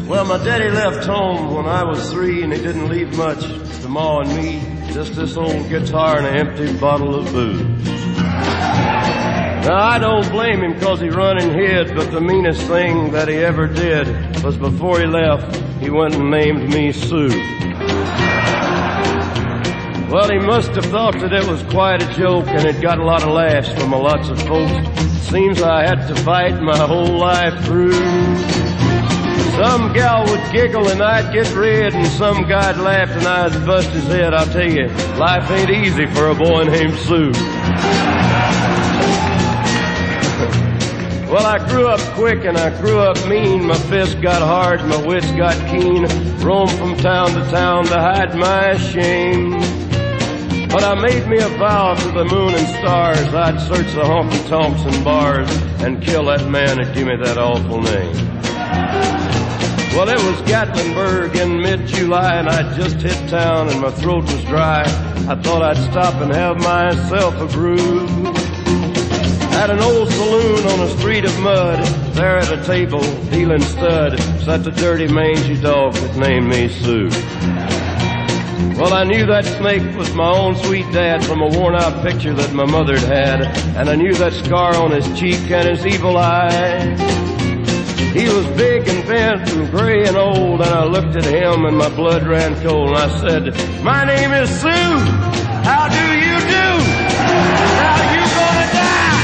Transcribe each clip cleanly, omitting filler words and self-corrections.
Well, my daddy left home when I was 3, and he didn't leave much to Ma and me. Just this old guitar and an empty bottle of booze. Now, I don't blame him 'cause he run and hid, but the meanest thing that he ever did was before he left, he went and named me Sue. Well, he must have thought that it was quite a joke, and it got a lot of laughs from lots of folks. Seems I had to fight my whole life through. Some gal would giggle and I'd get red, and some guy'd laugh and I'd bust his head. I'll tell you, life ain't easy for a boy named Sue. Well, I grew up quick and I grew up mean. My fists got hard, my wits got keen. Roamed from town to town to hide my shame. But I made me a vow to the moon and stars, I'd search the honky-tonks and bars and kill that man that gave me that awful name. Well, it was Gatlinburg in mid-July, and I'd just hit town and my throat was dry. I thought I'd stop and have myself a brew. At an old saloon on a street of mud, there at a table, dealing stud, sat the dirty mangy dog that named me Sue. Well, I knew that snake was my own sweet dad from a worn-out picture that my mother'd had, and I knew that scar on his cheek and his evil eye. He was big and bent and gray and old, and I looked at him and my blood ran cold, and I said, "My name is Sue. How do you do? Now you gonna die?"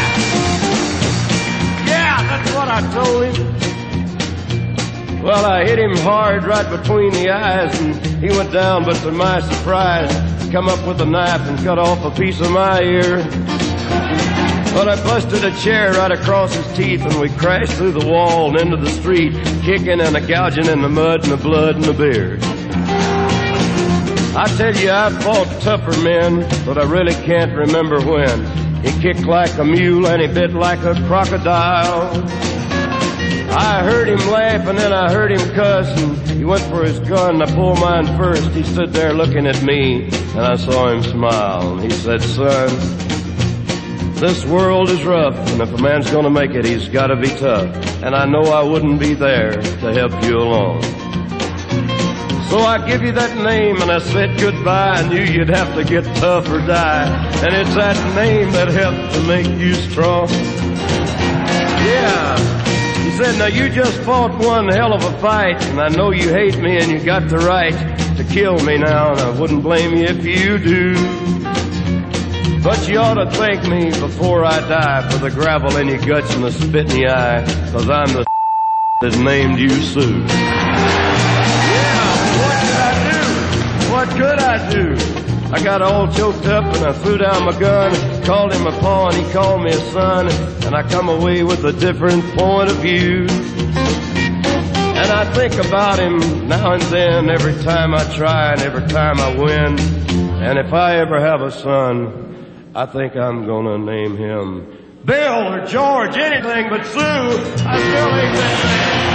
Yeah, that's what I told him. Well, I hit him hard right between the eyes, and he went down, but to my surprise, come up with a knife and cut off a piece of my ear. But I busted a chair right across his teeth, and we crashed through the wall and into the street, kicking and gouging in the mud and the blood and the beer. I tell you, I fought tougher men, but I really can't remember when. He kicked like a mule and he bit like a crocodile. I heard him laugh and then I heard him cuss, and he went for his gun. I pulled mine first. He stood there looking at me, and I saw him smile. And he said, "Son, this world is rough, and if a man's gonna make it, he's gotta be tough. And I know I wouldn't be there to help you along. So I give you that name, and I said goodbye. I knew you'd have to get tough or die, and it's that name that helped to make you strong." Yeah. He said, "Now you just fought one hell of a fight, and I know you hate me and you got the right to kill me now, and I wouldn't blame you if you do. But you ought to thank me before I die for the gravel in your guts and the spit in your eye, 'cause I'm the that named you Sue." Yeah, what did I do? What could I do? I got all choked up and I threw down my gun, called him a pa and he called me a son, and I come away with a different point of view. And I think about him now and then, every time I try and every time I win. And if I ever have a son, I think I'm gonna name him Bill or George, anything but Sue. I still ain't that man.